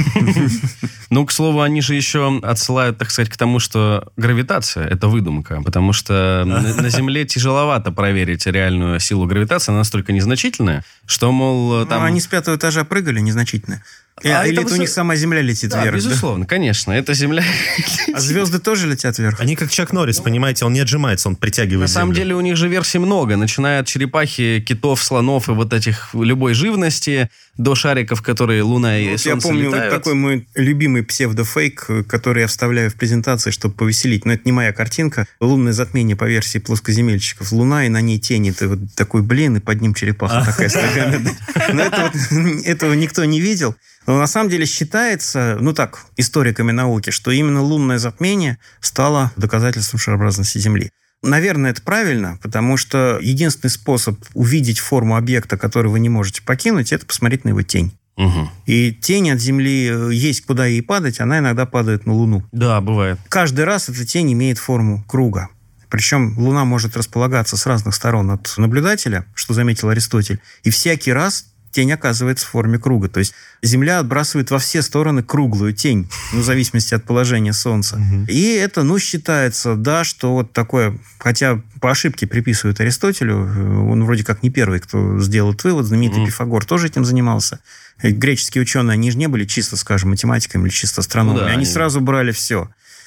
Ну, к слову, они же еще отсылают, так сказать, к тому, что гравитация – это выдумка, потому что на Земле тяжеловато проверить реальную силу гравитации, она настолько незначительная, что, мол, там... Они с 5-го этажа прыгали, незначительно. Или это у них сама Земля летит вверх? Безусловно, конечно, это Земля. А звезды тоже летят вверх? Они как Чак Норрис, понимаете, он не отжимается, он притягивает Землю. На самом деле у них же версий много, начиная от черепахи, китов, слонов и вот этих любой живности, до шариков, которые Луна и Солнце летают. Я помню, летают. такой мой любимый псевдофейк, который я вставляю в презентации, чтобы повеселить. Но это не моя картинка. Лунное затмение по версии плоскоземельщиков. Луна, и на ней тень. Это вот такой блин, и под ним черепаха такая с ногами. Но этого никто не видел. Но на самом деле считается, историками науки, что именно лунное затмение стало доказательством шарообразности Земли. Наверное, это правильно, потому что единственный способ увидеть форму объекта, который вы не можете покинуть, это посмотреть на его тень. Угу. И тень от Земли есть куда ей падать, она иногда падает на Луну. Да, бывает. Каждый раз эта тень имеет форму круга. Причем Луна может располагаться с разных сторон от наблюдателя, что заметил Аристотель, и всякий раз тень оказывается в форме круга. То есть Земля отбрасывает во все стороны круглую тень, в зависимости от положения Солнца. И это, считается, что вот такое, хотя по ошибке приписывают Аристотелю, он вроде как не первый, кто сделал этот вывод, знаменитый Пифагор тоже этим занимался. Греческие ученые, они же не были чисто, скажем, математиками или чисто астрономами, они сразу брали все.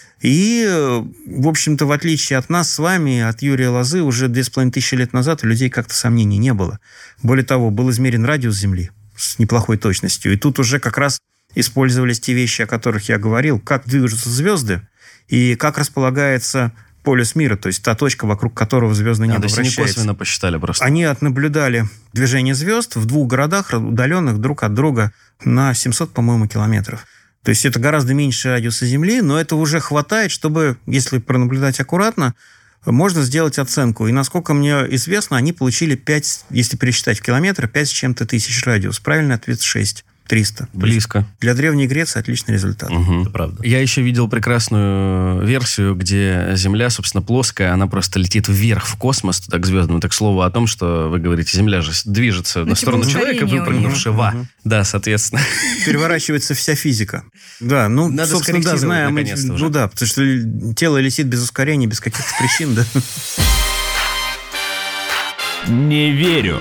И, в общем-то, в отличие от нас с вами, от Юрия Лозы, уже 2500 лет назад у людей как-то сомнений не было. Более того, был измерен радиус Земли с неплохой точностью. И тут уже как раз использовались те вещи, о которых я говорил, как движутся звезды и как располагается полюс мира, то есть та точка, вокруг которого звездное небо вращается. То есть они косвенно посчитали просто. Они отнаблюдали движение звезд в 2 городах, удаленных друг от друга на 700, по-моему, километров. То есть это гораздо меньше радиуса Земли, но это уже хватает, чтобы, если пронаблюдать аккуратно, можно сделать оценку. И, насколько мне известно, они получили 5, если пересчитать в километры, 5 с чем-то тысяч радиус. Правильный ответ 6300. Близко. Для Древней Греции отличный результат. Это правда. Я еще видел прекрасную версию, где Земля, собственно, плоская, она просто летит вверх в космос, так к звездам. Так, к слову о том, что вы говорите, Земля же движется на сторону человека, выпрыгнувшего. Да, соответственно. Переворачивается вся физика. Да, надо собственно, да, знаем. Потому что тело летит без ускорения, без каких-то причин, да. Не верю.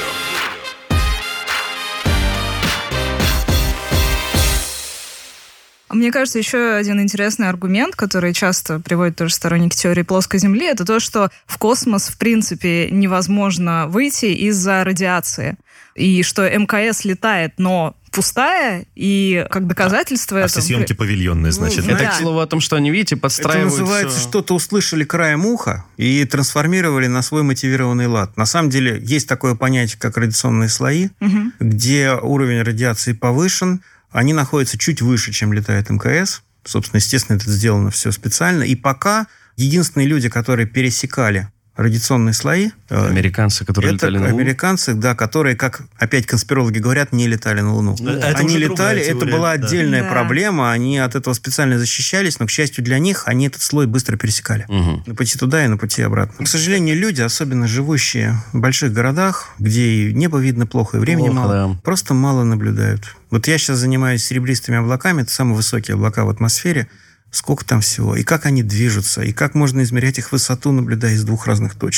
Мне кажется, еще один интересный аргумент, который часто приводят тоже сторонники теории плоской Земли, это то, что в космос, в принципе, невозможно выйти из-за радиации. И что МКС летает, но пустая, и как доказательство это... все съемки павильонные, значит. Это, к слову, о том, что они, видите, подстраивают... Это называется, что-то услышали краем уха и трансформировали на свой мотивированный лад. На самом деле, есть такое понятие, как радиационные слои, где уровень радиации повышен, они находятся чуть выше, чем летает МКС. Собственно, естественно, это сделано все специально. И пока единственные люди, которые пересекали радиационные слои... Американцы, которые летали на Луну? Американцы, да, которые, как опять конспирологи говорят, не летали на Луну. Они летали, это была отдельная проблема, они от этого специально защищались, но, к счастью для них, они этот слой быстро пересекали. На пути туда и на пути обратно. К сожалению, люди, особенно живущие в больших городах, где и небо видно плохо, и времени мало, просто мало наблюдают. Вот я сейчас занимаюсь серебристыми облаками, это самые высокие облака в атмосфере. Сколько там всего, и как они движутся, и как можно измерять их высоту, наблюдая из 2 разных точек.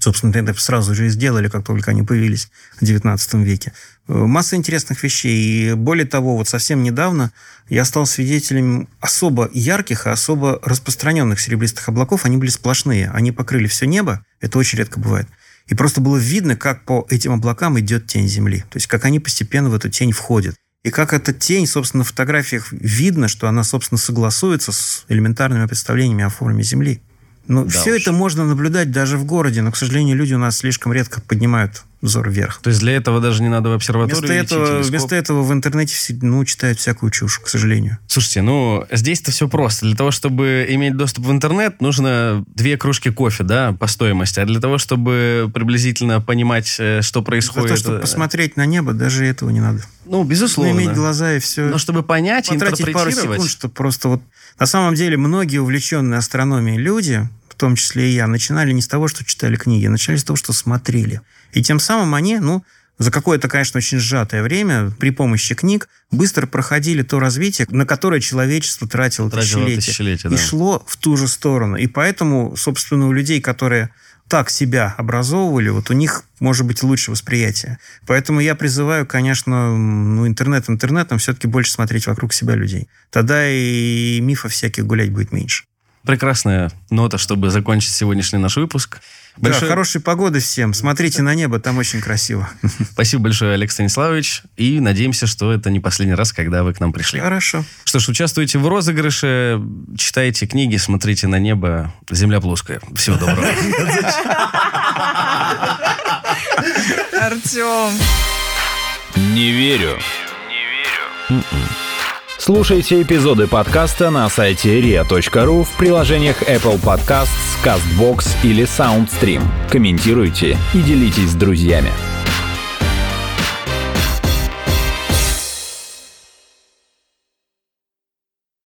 Собственно, это сразу же и сделали, как только они появились в 19 веке. Масса интересных вещей. И более того, вот совсем недавно я стал свидетелем особо ярких и особо распространенных серебристых облаков. Они были сплошные. Они покрыли все небо. Это очень редко бывает. И просто было видно, как по этим облакам идет тень Земли. То есть, как они постепенно в эту тень входят. И как эта тень, собственно, на фотографиях видно, что она, собственно, согласуется с элементарными представлениями о форме Земли. Но да все это можно наблюдать даже в городе, но, к сожалению, люди у нас слишком редко поднимают взор вверх. То есть для этого даже не надо в обсерваторию вместо этого в интернете читают всякую чушь, к сожалению. Слушайте, здесь-то все просто. Для того, чтобы иметь доступ в интернет, нужно 2 кружки кофе, да, по стоимости. А для того, чтобы приблизительно понимать, что происходит... Для того, чтобы посмотреть на небо, даже этого не надо. Безусловно. Иметь глаза и все. Но чтобы понять, интерпретировать... пару секунд, что просто На самом деле, многие увлеченные астрономией люди, в том числе и я, начинали не с того, что читали книги, начинали с того, что смотрели. И тем самым они, за какое-то, конечно, очень сжатое время при помощи книг быстро проходили то развитие, на которое человечество тратило тысячелетия. И шло в ту же сторону. И поэтому, собственно, у людей, которые так себя образовывали, у них может быть лучше восприятие. Поэтому я призываю, конечно, интернетом все-таки больше смотреть вокруг себя людей. Тогда и мифов всяких гулять будет меньше. Прекрасная нота, чтобы закончить сегодняшний наш выпуск. Да, хорошей погоды всем. Смотрите на небо, там очень красиво. Спасибо большое, Олег Станиславович. И надеемся, что это не последний раз, когда вы к нам пришли. Хорошо. Что ж, участвуйте в розыгрыше, читайте книги, смотрите на небо. Земля плоская. Всего доброго. Артем. Не верю. Слушайте эпизоды подкаста на сайте ria.ru, в приложениях Apple Podcasts, CastBox или SoundStream. Комментируйте и делитесь с друзьями.